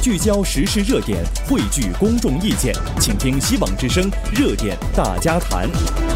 聚焦时事热点，汇聚公众意见，请听希望之声热点大家谈。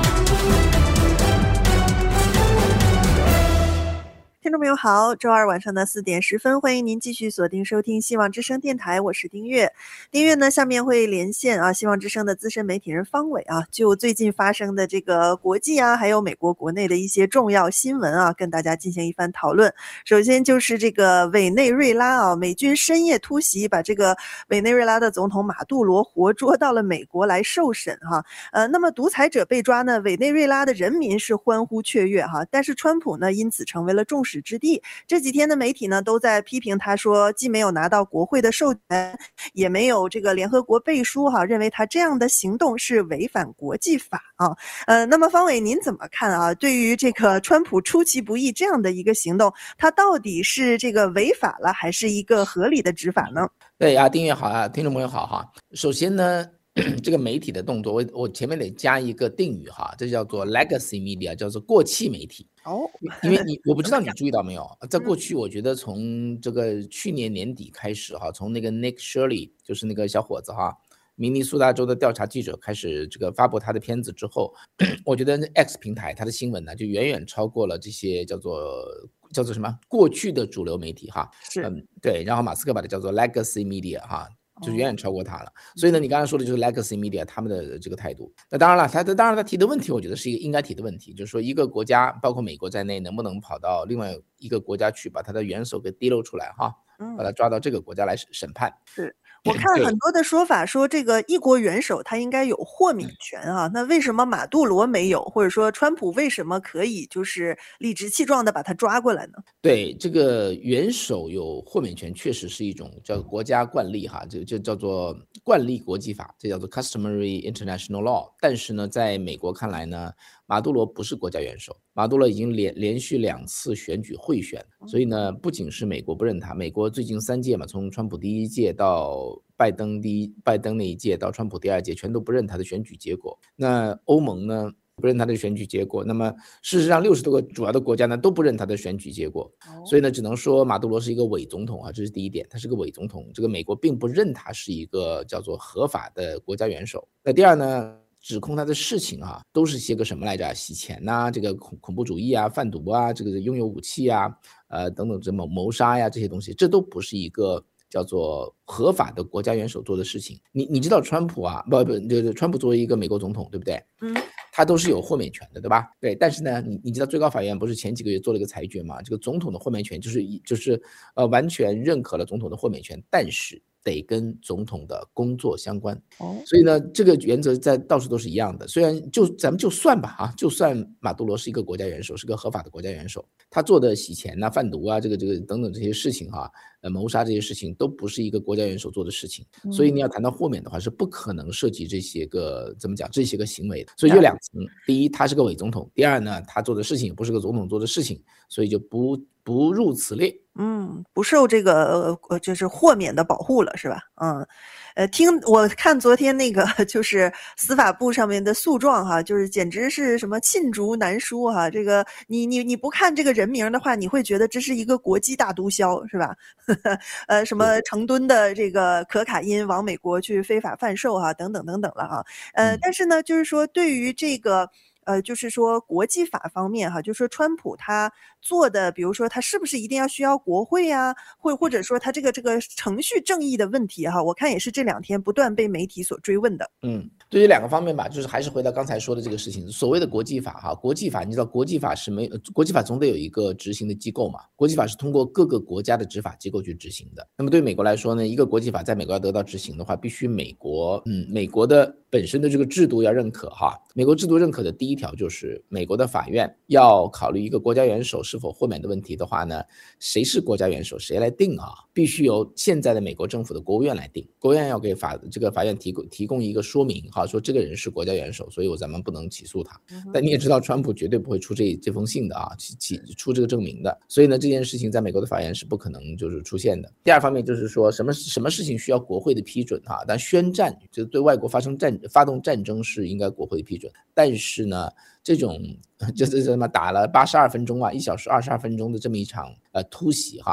听众朋友好，周二晚上的4点10分，欢迎您继续锁定收听希望之声电台，我是丁月。丁月呢，下面会连线希望之声的资深媒体人方伟就最近发生的这个国际还有美国国内的一些重要新闻跟大家进行一番讨论。首先就是这个委内瑞拉美军深夜突袭，把这个委内瑞拉的总统马杜罗活捉到了美国来受审那么独裁者被抓呢，委内瑞拉的人民是欢呼雀跃但是川普呢，因此成为了众矢之的。这几天的媒体呢都在批评他，说既没有拿到国会的授权，也没有这个联合国背书认为他这样的行动是违反国际法那么方伟您怎么看对于这个川普出其不意这样的一个行动，他到底是这个违法了还是一个合理的执法呢？ 对订阅好听众朋友好首先呢，这个媒体的动作，我前面得加一个定语这叫做 legacy media， 叫做过气媒体。因为我不知道你注意到没有，在过去我觉得从这个去年年底开始从那个 Nick Shirley 就是那个小伙子明尼苏达州的调查记者开始这个发布他的片子之后，我觉得 X 平台他的新闻呢就远远超过了这些叫做什么过去的主流媒体对，然后马斯克把它叫做 legacy media就远远超过他了。所以呢，你刚才说的就是 legacy media 他们的这个态度。那当然了，他提的问题，我觉得是一个应该提的问题，就是说一个国家，包括美国在内，能不能跑到另外一个国家去，把他的元首给滴露出来把他抓到这个国家来审判。 是。我看很多的说法说这个一国元首他应该有豁免权那为什么马杜罗没有，或者说川普为什么可以就是理直气壮的把他抓过来呢？ 对，这个元首有豁免权确实是一种叫国家惯例这叫做惯例国际法，这叫做 customary international law。 但是呢，在美国看来呢，马杜罗不是国家元首，马杜罗已经连续2次选举贿选，所以呢，不仅是美国不认他，美国最近3届从川普第1届到拜登那一届到川普第2届全都不认他的选举结果。那欧盟呢不认他的选举结果，那么事实上60多个主要的国家呢都不认他的选举结果，所以呢只能说马杜罗是一个伪总统这是第一点，他是个伪总统，这个美国并不认他是一个叫做合法的国家元首。那第二呢，指控他的事情都是些个什么来着？洗钱这个恐怖主义贩毒这个拥有武器等等这谋杀这些东西，这都不是一个叫做合法的国家元首做的事情。你知道川普川普作为一个美国总统，对不对？他都是有豁免权的，对吧？对，但是呢，你知道最高法院不是前几个月做了一个裁决吗？这个总统的豁免权就是完全认可了总统的豁免权，但是得跟总统的工作相关。所以呢，这个原则在到处都是一样的。虽然咱们就算吧就算马杜罗是一个国家元首，是个合法的国家元首，他做的洗钱贩毒这个等等这些事情谋杀这些事情都不是一个国家元首做的事情。所以你要谈到豁免的话，是不可能涉及这些个这些个行为的。所以就2层，第一，他是个伪总统；第二呢，他做的事情也不是个总统做的事情，所以就不入此列。 不受这个就是豁免的保护了，是吧？我看昨天那个就是司法部上面的诉状就是简直是什么罄竹难书这个你不看这个人名的话，你会觉得这是一个国际大毒枭，是吧？什么成吨的这个可卡因往美国去非法贩售等等等等了但是呢，就是说对于这个就是说国际法方面就是说川普他做的，比如说他是不是一定要需要国会或者说他这个程序正义的问题我看也是这2天不断被媒体所追问的。 对于2个方面吧，就是还是回到刚才说的这个事情，所谓的国际法国际法，你知道国际法总得有一个执行的机构嘛，国际法是通过各个国家的执法机构去执行的。那么对美国来说呢，一个国际法在美国要得到执行的话，必须美国的本身的这个制度要认可美国制度认可的第一条就是美国的法院要考虑一个国家元首是否豁免的问题的话呢，谁是国家元首谁来定必须由现在的美国政府的国务院来定，国务院要给这个法院提供一个说明说这个人是国家元首，所以咱们不能起诉他。但你也知道川普绝对不会出这封信的出这个证明的，所以呢这件事情在美国的法院是不可能就是出现的。第二方面就是说什么事情需要国会的批准但宣战就对外国发动战争是应该国会的批准，但是呢这种就是什么打了82分钟1小时22分钟的这么一场突袭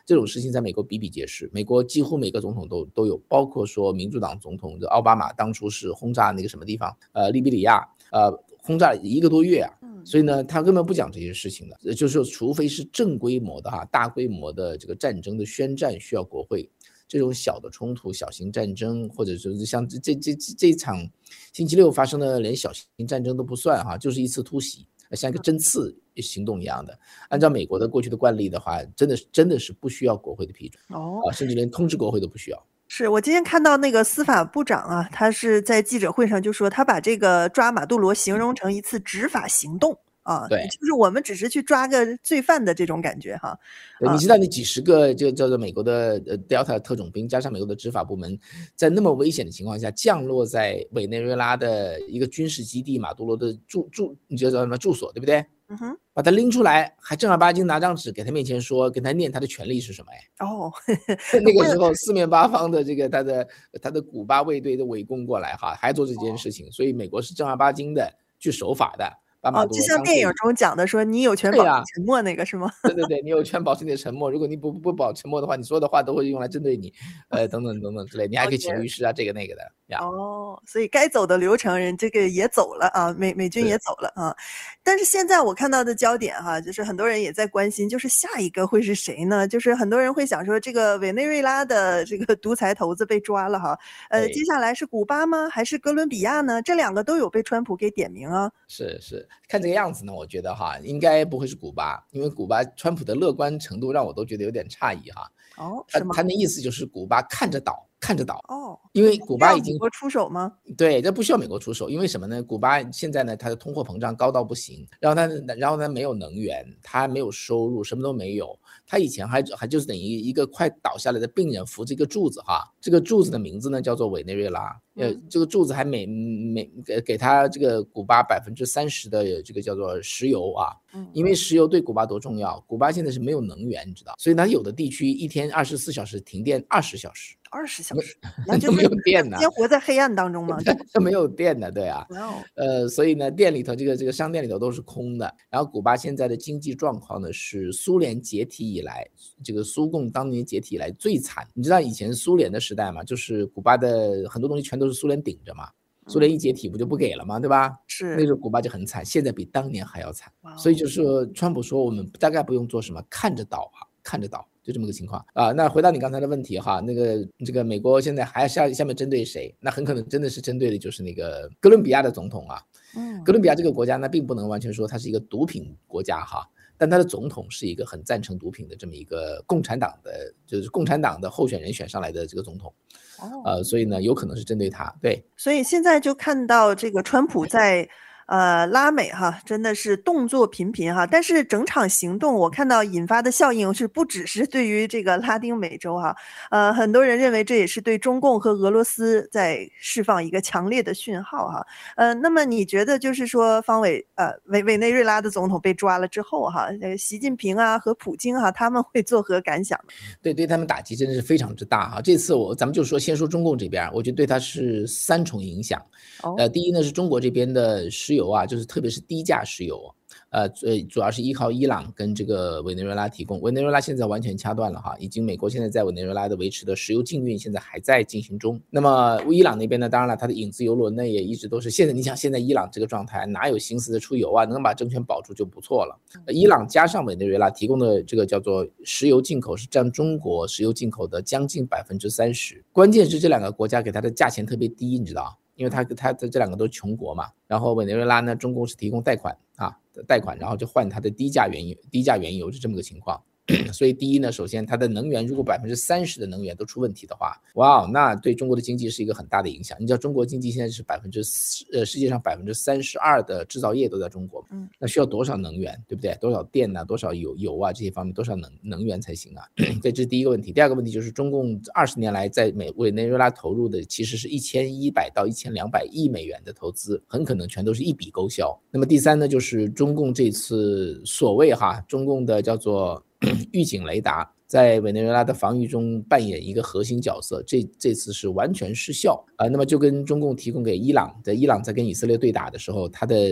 这种事情在美国比比皆是，美国几乎每个总统都有，包括说民主党总统的奥巴马当初是轰炸那个什么地方，利比里亚，轰炸1个多月啊。所以呢，他根本不讲这些事情的，就是说除非是正规模的大规模的这个战争的宣战需要国会，这种小的冲突、小型战争，或者说是像这场星期六发生的连小型战争都不算就是一次突袭，像一个针刺行动一样的。按照美国的过去的惯例的话，真的是不需要国会的批准甚至连通知国会都不需要。 是我今天看到那个司法部长他是在记者会上就说，他把这个抓马杜罗形容成一次执法行动对， 就是我们只是去抓个罪犯的这种感觉你知道那几十个就叫做美国的Delta 特种兵加上美国的执法部门，在那么危险的情况下降落在委内瑞拉的一个军事基地马杜罗的你知道什么住所，对不对？把他拎出来，还正儿八经拿张纸给他面前说，跟他念他的权利是什么那个时候四面八方的这个他的古巴卫队都围攻过来还做这件事情，所以美国是正儿八经的去守法的。 就像电影中讲的说你有权保持沉默那个是吗？ 对，你有权保持你的沉默，如果你不保持沉默的话，你所有的话都会用来针对你等等之类，你还可以请律师这个那个的所以该走的流程人这个也走了美军也走了但是现在我看到的焦点就是很多人也在关心，就是下一个会是谁呢？就是很多人会想说，这个委内瑞拉的这个独裁头子被抓了接下来是古巴吗？还是哥伦比亚呢？这两个都有被川普给点名是看这个样子呢，我觉得应该不会是古巴，因为古巴川普的乐观程度让我都觉得有点诧异他那意思就是古巴看着倒因为古巴已经美国出手吗？ 对，这不需要美国出手，因为什么呢？古巴现在呢，它的通货膨胀高到不行，然后它没有能源，它没有收入，什么都没有。它以前还就是等于一个快倒下来的病人扶着一个柱子这个柱子的名字呢叫做委内瑞拉，这个柱子还给他这个古巴30%的这个叫做石油因为石油对古巴多重要，古巴现在是没有能源，你知道，所以它有的地区一天24小时停电20小时。 20小时，那就没有电呢， 先活在黑暗当中吗？ 没有电的，对所以呢，店里头这个商店里头都是空的。然后古巴现在的经济状况呢，是苏联解体以来，这个苏共当年解体以来最惨。你知道以前苏联的时代嘛，就是古巴的很多东西全都是苏联顶着嘛，苏联一解体不就不给了吗？对吧？ 是， 那时候古巴就很惨，现在比当年还要惨。所以就是说，川普说我们大概不用做什么，看着倒。就这么个情况那回到你刚才的问题这个美国现在还下面针对谁？那很可能真的是针对的就是那个哥伦比亚的总统哥伦比亚这个国家呢，并不能完全说它是一个毒品国家但它的总统是一个很赞成毒品的这么一个共产党的候选人选上来的这个总统所以呢，有可能是针对他。对， 所以现在就看到这个川普在拉美真的是动作频频但是整场行动我看到引发的效应是不只是对于这个拉丁美洲很多人认为这也是对中共和俄罗斯在释放一个强烈的讯号那么你觉得就是说方伟委内瑞拉的总统被抓了之后习近平和普京他们会作何感想呢？ 对他们打击真的是非常之大这次咱们就先说中共这边，我觉得对他是3重影响第一呢是中国这边的石油就是特别是低价石油主要是依靠伊朗跟这个委内瑞拉提供。委内瑞拉现在完全掐断了已经美国现在在委内瑞拉的维持的石油禁运现在还在进行中。那么伊朗那边呢，当然了，它的影子油轮呢也一直都是，现在你想现在伊朗这个状态哪有心思的出油能把政权保住就不错了。伊朗加上委内瑞拉提供的这个叫做石油进口是占中国石油进口的将近30%，关键是这两个国家给它的价钱特别低，你知道，因为它这两个都是穷国嘛。然后委内瑞拉呢，中共是提供贷款然后就换它的低价原油是这么个情况。所以第一呢，首先它的能源如果30%的能源都出问题的话，哇，那对中国的经济是一个很大的影响。你知道中国经济现在是世界上32%的制造业都在中国，那需要多少能源，对不对？多少电多少油这些方面多少能源才行这是第一个问题。第二个问题就是中共20年来在委内瑞拉投入的其实是1100到1200亿美元的投资，很可能全都是一笔勾销。那么第三呢，就是中共这次所谓中共的叫做预警雷达在委内瑞拉的防御中扮演一个核心角色，这次是完全失效那么就跟中共提供给伊朗在跟以色列对打的时候，它的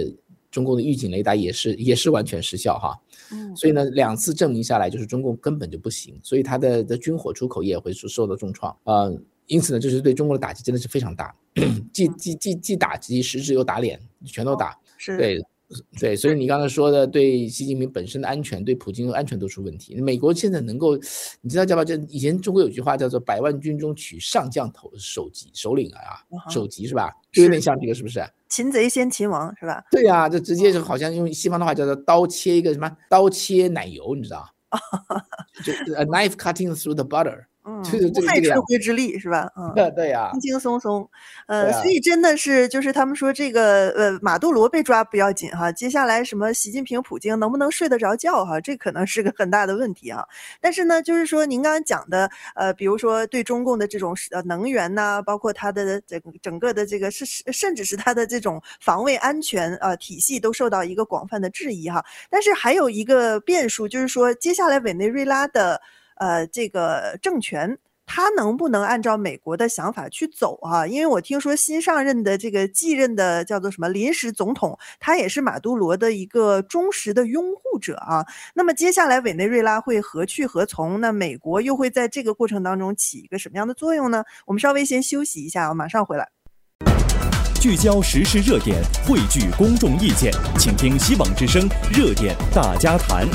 中共的预警雷达也是完全失效哈。所以呢2次证明下来，就是中共根本就不行，所以它的军火出口业会受到重创因此呢，就是对中国的打击真的是非常大，既打击实质又打脸，全都打。对，所以你刚才说的对习近平本身的安全，对普京的安全都出问题。美国现在能够，你知道叫吧？就以前中国有句话叫做“百万军中取上将首领啊，首级是吧？就有点像这个，是不是？ 擒贼先擒王是吧？ 对呀，这直接就好像用西方的话叫做刀切一个什么刀切奶油，你知道？就 a knife cutting through the butter。 不费吹灰之力是吧？ 对呀， 轻轻松松，所以真的是就是他们说这个马杜罗被抓不要紧哈，接下来什么习近平、普京能不能睡得着觉哈，这可能是个很大的问题啊。但是呢，就是说您刚刚讲的比如说对中共的这种能源呐，包括它的整个的这个甚至是它的这种防卫安全体系都受到一个广泛的质疑哈。但是还有一个变数，就是说接下来委内瑞拉的这个政权，他能不能按照美国的想法去走啊？因为我听说新上任的这个继任的叫做什么临时总统，他也是马杜罗的一个忠实的拥护者啊。那么接下来委内瑞拉会何去何从？那美国又会在这个过程当中起一个什么样的作用呢？我们稍微先休息一下，马上回来。 聚焦时事热点，汇聚公众意见，请听希望之声热点大家谈。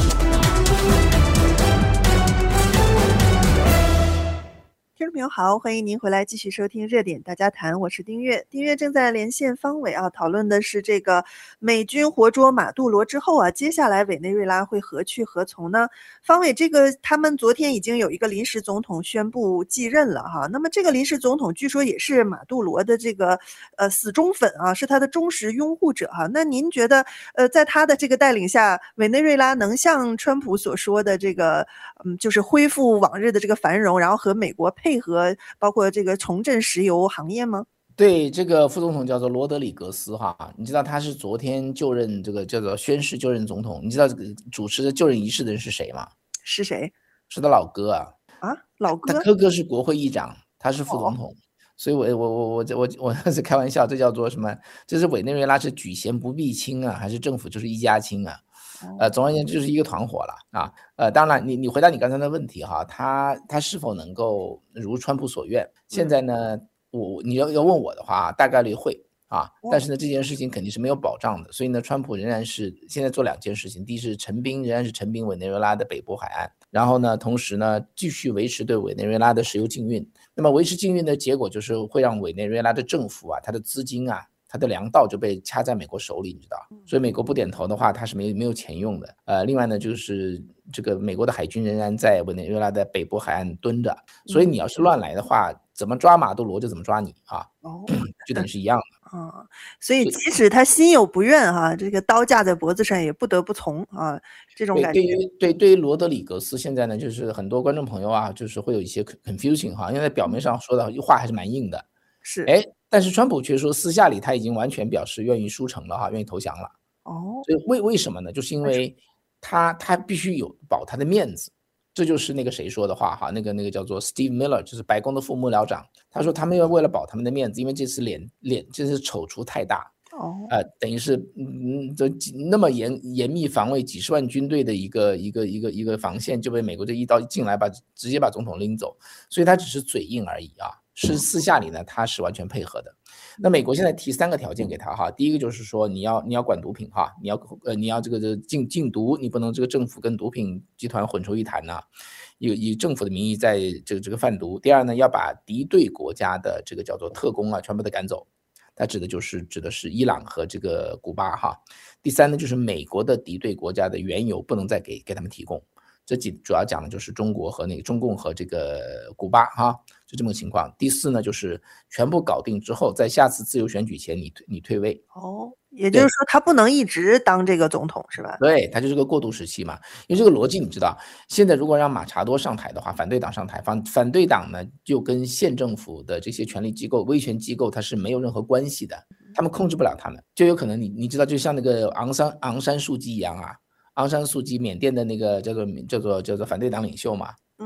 听众朋友好，欢迎您回来继续收听热点大家谈，我是丁月。丁月正在连线方伟讨论的是这个美军活捉马杜罗之后接下来委内瑞拉会何去何从呢？方伟，这个他们昨天已经有一个临时总统宣布继任了哈，那么这个临时总统据说也是马杜罗的这个死忠粉是他的忠实拥护者哈。那您觉得在他的这个带领下，委内瑞拉能像川普所说的这个就是恢复往日的这个繁荣，然后和美国配合，包括这个重振石油行业吗？ 对，这个副总统叫做罗德里格斯哈，你知道他是昨天就任这个叫做宣誓就任总统，你知道这个主持的就任仪式的人是谁吗？ 是谁？ 是他老哥老哥？ 他哥哥是国会议长，他是副总统。所以我是开玩笑，这叫做什么？这是委内瑞拉是举贤不避亲还是政府就是一家亲总而言之就是一个团伙了当然你回答你刚才的问题哈，他是否能够如川普所愿？现在呢，你要问我的话，大概率会但是呢，这件事情肯定是没有保障的，所以呢，川普仍然是现在做2件事情，第一是仍然是陈兵委内瑞拉的北部海岸，然后呢，同时呢，继续维持对委内瑞拉的石油禁运。那么维持禁运的结果就是会让委内瑞拉的政府它的资金它的粮道就被掐在美国手里，你知道，所以美国不点头的话，它是没有钱用的。另外呢，就是这个美国的海军仍然在委内瑞拉的北部海岸蹲着，所以你要是乱来的话，怎么抓马杜罗就怎么抓你这点是一样的。 所以即使他心有不愿这个刀架在脖子上也不得不从这种感觉。 对于罗德里格斯现在呢，就是很多观众朋友就是会有一些 confusing 因为在表面上说的话还是蛮硬的， 是但是川普却说私下里他已经完全表示愿意输成了愿意投降了。所以为什么呢？就是因为他必须保他的面子。这就是那个谁说的话那个叫做 Steve Miller， 就是白宫的副幕僚长，他说他们要为了保他们的面子，因为这次脸这次丑出太大等于是那么严密防卫几十万军队的一个防线就被美国这一刀进来直接把总统拎走，所以他只是嘴硬而已是私下里呢他是完全配合的。那美国现在提3个条件给他第一个就是说你要管毒品你要这个禁毒，你不能这个政府跟毒品集团混成一谈以政府的名义在这个贩毒。第二呢，要把敌对国家的这个叫做特工全部都赶走，它指的是伊朗和这个古巴第三呢，就是美国的敌对国家的原油不能再给他们提供。这主要讲的就是中国和中共和这个古巴就这么个情况。第4呢，就是全部搞定之后，在下次自由选举前你退位也就是说他不能一直当这个总统是吧？ 对，他就是个过渡时期嘛。因为这个逻辑你知道，现在如果让马查多上台的话，反对党上台，反对党呢就跟县政府的这些权力机构、威权机构它是没有任何关系的，他们控制不了他们，就有可能你知道，就像那个昂山素季一样昂山素季，缅甸的那个叫做反对党领袖嘛，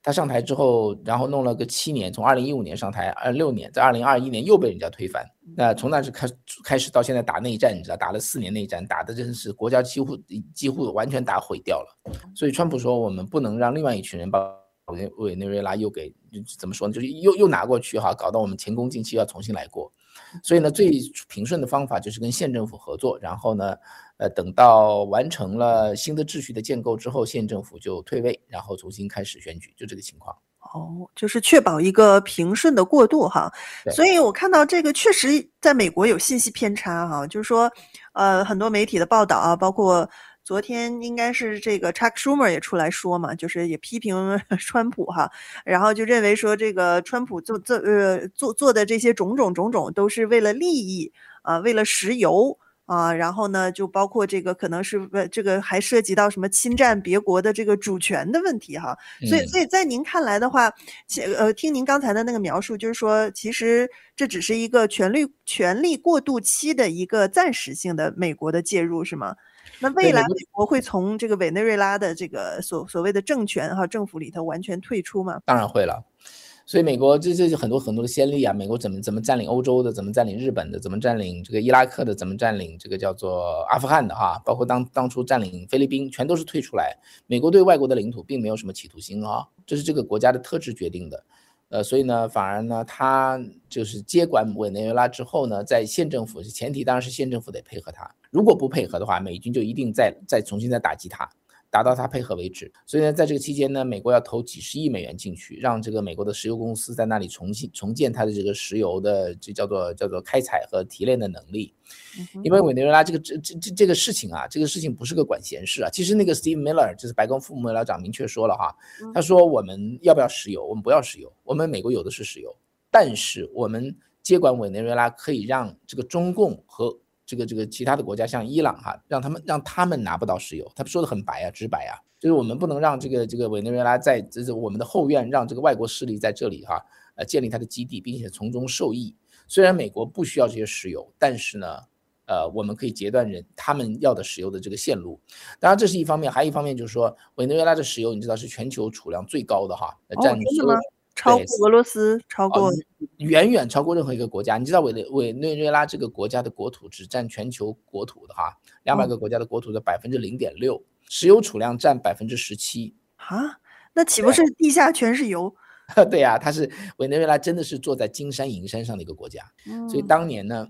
他上台之后，然后弄了个7年，从2015年上台，26年，在2021年又被人家推翻。那从那开始到现在打内战，你知道，打了4年内战，打的真是国家几乎完全打毁掉了。所以川普说，我们不能让另外一群人把委内瑞拉又给怎么说呢，就是又拿过去哈，搞到我们前功尽弃，要重新来过。所以呢，最平顺的方法就是跟县政府合作，然后呢，等到完成了新的秩序的建构之后，县政府就退位，然后重新开始选举，就这个情况。 就是确保一个平顺的过渡哈。所以我看到这个确实在美国有信息偏差哈，就是说很多媒体的报道啊，包括昨天应该是这个 Chuck Schumer 也出来说嘛，就是也批评川普哈，然后就认为说这个川普做的这些种种都是为了利益啊，为了石油啊，然后呢，就包括这个可能是这个还涉及到什么侵占别国的这个主权的问题哈。所以在您看来的话，听您刚才的那个描述，就是说其实这只是一个权力过渡期的一个暂时性的美国的介入是吗？那未来美国会从这个委内瑞拉的这个所谓的政权哈政府里头完全退出吗？ 当然会了。所以美国这很多的先例啊，美国怎么占领欧洲的，怎么占领日本的，怎么占领这个伊拉克的，怎么占领这个叫做阿富汗的哈，包括当初占领菲律宾，全都是退出来。美国对外国的领土并没有什么企图心啊，这是这个国家的特质决定的。所以呢，反而呢，他就是接管委内瑞拉之后呢，在县政府前提当然是县政府得配合他，如果不配合的话，美军就一定再重新打击他。达到他配合为止。所以呢，在这个期间呢，美国要投几十亿美元进去，让这个美国的石油公司在那里重建它的这个石油的这叫做开采和提炼的能力。因为委内瑞拉这个事情啊，这个事情不是个管闲事啊。其实那个 Steve Miller 就是白宫副幕僚长明确说了哈，他说我们要不要石油？我们不要石油，我们美国有的是石油，但是我们接管委内瑞拉可以让这个中共和这个其他的国家像伊朗哈，让他们拿不到石油。他说的很白啊，直白啊，就是我们不能让这个委内瑞拉在我们的后院让这个外国势力在这里哈建立它的基地，并且从中受益。虽然美国不需要这些石油，但是呢我们可以截断他们要的石油的这个线路。当然这是一方面，还有一方面就是说委内瑞拉的石油你知道是全球储量最高的哈，占真的吗？超过俄罗斯，超过远远超过任何一个国家。你知道委内瑞拉这个国家的国土只占全球国土的哈200个国家的国土的 0.6%， 石油储量占 17%。 啊，那岂不是地下全是油？ 对呀，它是委内瑞拉真的是坐在金山银山上的一个国家。所以当年呢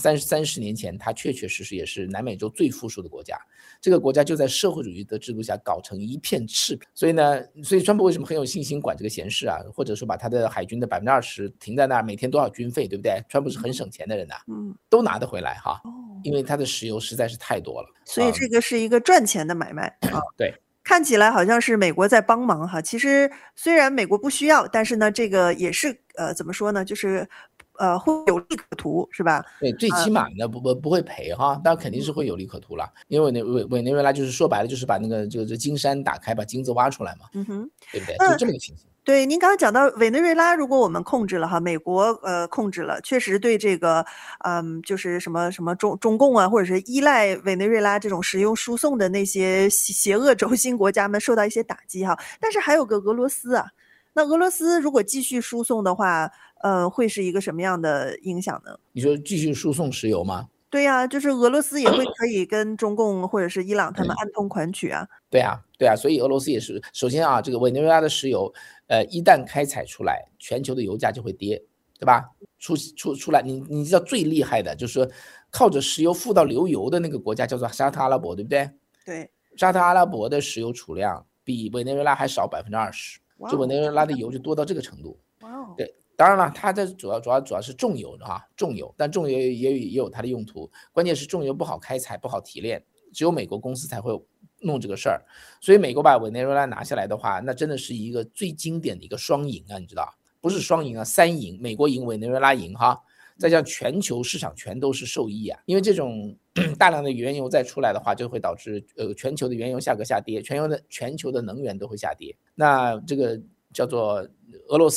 30年前它确实也是南美洲最富庶的国家。这个国家就在社会主义的制度下搞成一片赤贫。所以川普为什么很有信心管这个闲事啊，或者说把他的海军的 20% 停在那儿，每天多少军费，对不对？川普是很省钱的人呐，都拿得回来哈，因为他的石油实在是太多了。 所以这个是一个赚钱的买卖啊。 对， 看起来好像是美国在帮忙哈，其实虽然美国不需要，但是呢，这个也是怎么说呢，就是会有利可图，是吧？ 对，最起码呢不会赔哈，当然肯定是会有利可图了，因为委内瑞拉就是说白了就是把那个就是金山打开，把金子挖出来嘛，对不对？就这么个情形。 对，您刚才讲到委内瑞拉，如果我们控制了哈，美国控制了，确实对这个就是什么中共啊，或者是依赖委内瑞拉这种石油输送的那些邪恶轴心国家们受到一些打击哈。但是还有个俄罗斯啊，那俄罗斯如果继续输送的话，会是一个什么样的影响呢？ 你说继续输送石油吗？ 对呀，就是俄罗斯也会可以跟中共或者是伊朗他们暗通款曲啊。 对啊，所以俄罗斯也是。首先啊，这个委内瑞拉的石油，一旦开采出来，全球的油价就会跌，对吧？出来，你知道最厉害的就是说，靠着石油富到流油的那个国家叫做沙特阿拉伯，对不对？ 对， 沙特阿拉伯的石油储量比委内瑞拉还少 20%， 就委内瑞拉的油就多到这个程度。对。当然了，它的主要是重油哈，重油，但重油也有它的用途。关键是重油不好开采，不好提炼，只有美国公司才会弄这个事儿。所以美国把委内瑞拉拿下来的话，那真的是一个最经典的一个双赢啊，你知道？不是双赢啊，3赢，美国赢，委内瑞拉赢哈。再加上全球市场全都是受益啊，因为这种大量的原油再出来的话，就会导致全球的原油价格下跌，全球的能源都会下跌。那这个叫做俄罗斯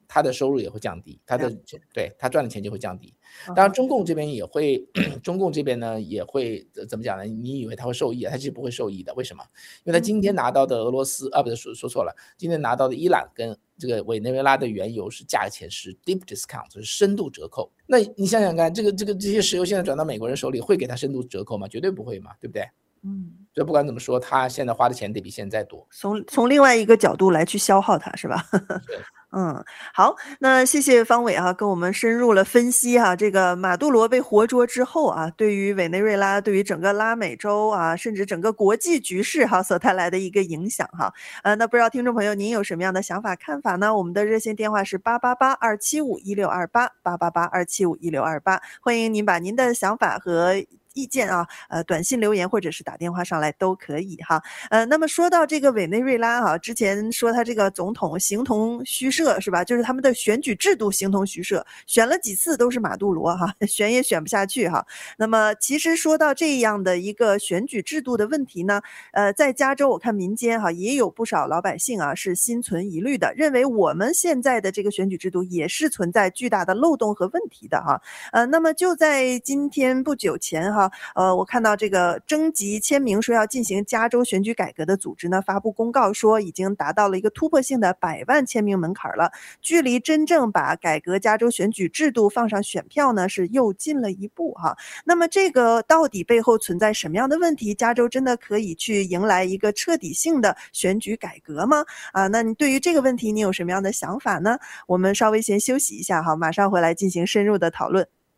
他的收入也会降低，对他赚的钱就会降低。当然，中共这边也会，中共这边呢也会怎么讲呢？你以为他会受益啊？他其实不会受益的。为什么？因为他今天拿到的俄罗斯不是说错了，今天拿到的伊朗跟这个委内瑞拉的原油是价钱是 deep discount， 是深度折扣。那你想想看，这些石油现在转到美国人手里，会给他深度折扣吗？绝对不会嘛，对不对？所以不管怎么说，他现在花的钱得比现在多。 从另外一个角度来去消耗它，是吧？好，那谢谢方伟跟我们深入了分析这个马杜罗被活捉之后对于委内瑞拉，对于整个拉美洲甚至整个国际局势所带来的一个影响那不知道听众朋友您有什么样的想法看法呢？我们的热线电话是888-275-1628，888-275-1628，欢迎您把您的想法和意见短信留言或者是打电话上来都可以那么说到这个委内瑞拉之前说他这个总统形同虚设是吧？就是他们的选举制度形同虚设，选了几次都是马杜罗选也选不下去那么其实说到这样的一个选举制度的问题呢，在加州我看民间也有不少老百姓是心存疑虑的，认为我们现在的这个选举制度也是存在巨大的漏洞和问题的那么就在今天不久前我看到这个征集签名说要进行加州选举改革的组织呢，发布公告说已经达到了一个突破性的100万签名门槛了，距离真正把改革加州选举制度放上选票呢是又近了一步那么这个到底背后存在什么样的问题？加州真的可以去迎来一个彻底性的选举改革吗？那你对于这个问题你有什么样的想法呢？我们稍微先休息一下马上回来进行深入的讨论。